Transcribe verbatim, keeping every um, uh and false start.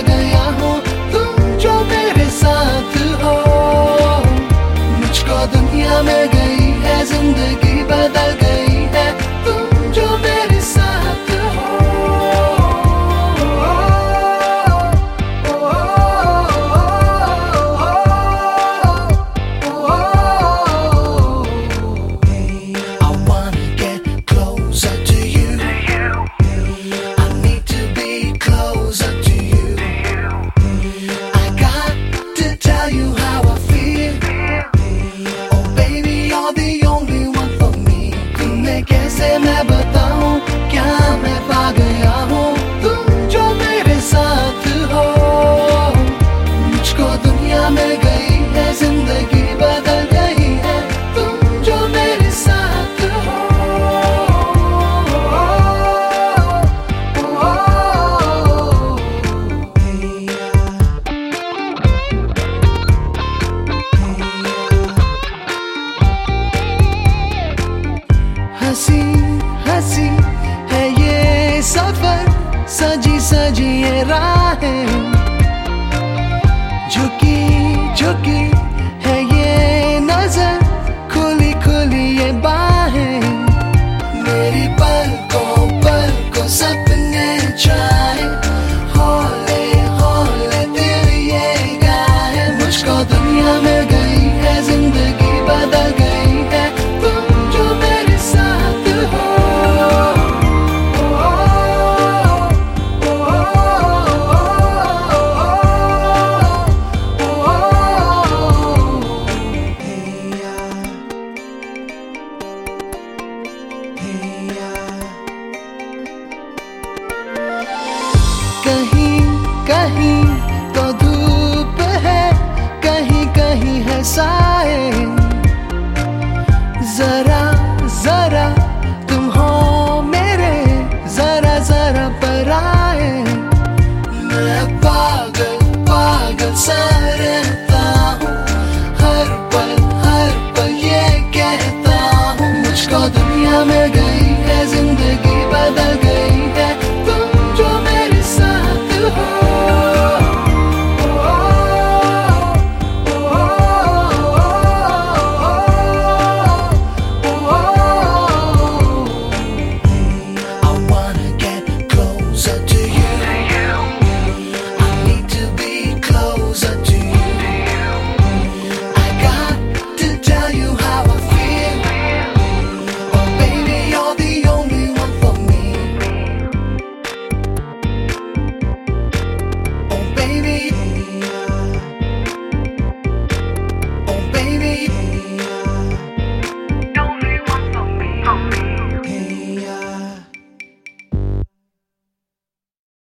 गया हूँ तुम जो मेरे साथ हो। मुझको दुनिया में गई है, जिंदगी बदल गई है तुम जो मेरे साथ हो। मैं बताऊं क्या मैं पा गया हूँ तुम जो मेरे साथ हो। मुझको दुनिया में गई है, जिंदगी बदल गई है तुम जो मेरे साथ हो। हंसी हंसी है ये सफर, सजी सजी ये रात।